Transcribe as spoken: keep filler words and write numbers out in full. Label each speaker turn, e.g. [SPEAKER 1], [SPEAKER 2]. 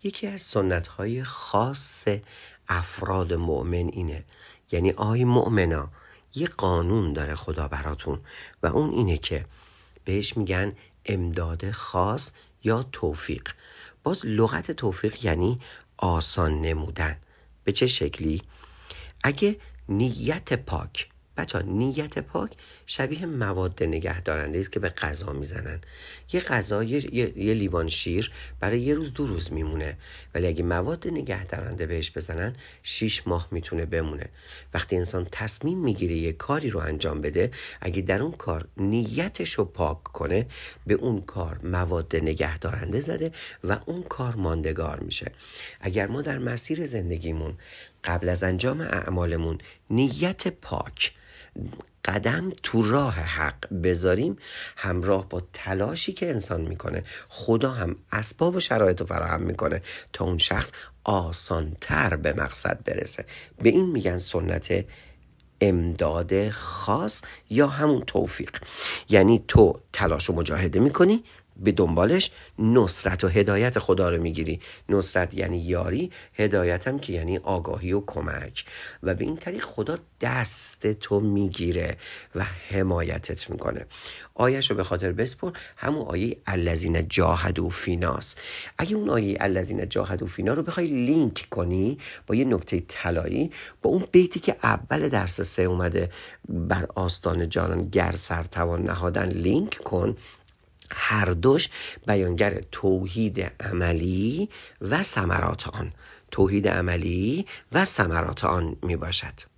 [SPEAKER 1] یکی از سنت‌های خاص افراد مؤمن اینه، یعنی آی مؤمنا، یه قانون داره خدا براتون و اون اینه که بهش میگن امداد خاص یا توفیق. باز لغت توفیق یعنی آسان نمودن. به چه شکلی؟ اگه نیت پاک، بچه نیت پاک شبیه مواد نگه دارنده است که به غذا میزنن. یه غذا یه،, یه،, یه لیوان شیر برای یه روز دو روز میمونه، ولی اگه مواد نگه دارنده بهش بزنن شیش ماه میتونه بمونه. وقتی انسان تصمیم میگیره یه کاری رو انجام بده، اگه در اون کار نیتش رو پاک کنه، به اون کار مواد نگه دارنده زده و اون کار ماندگار میشه. اگر ما در مسیر زندگیمون قبل از انجام اعمالمون نیت پاک، قدم تو راه حق بذاریم، همراه با تلاشی که انسان میکنه، خدا هم اسباب و شرایط رو فراهم میکنه تا اون شخص آسانتر به مقصد برسه. به این میگن سنت امداد خاص یا همون توفیق. یعنی تو تلاش و مجاهده میکنی، به دنبالش نصرت و هدایت خدا رو میگیری. نصرت یعنی یاری، هدایت هم که یعنی آگاهی و کمک، و به این طریق خدا دست تو میگیره و حمایتت میکنه. آیه‌شو به خاطر بسپر، همون آیه الذین جاهدوا فیناست. اگه اون آیه الذین جاهدوا فینا رو بخوای لینک کنی با یه نکته طلایی، با اون بیتی که اول درس سه اومده بر آستان جانان گر سر توان نهادن لینک کن، هر دوش بیانگر توحید عملی و ثمرات آن توحید عملی و ثمرات آن می باشد.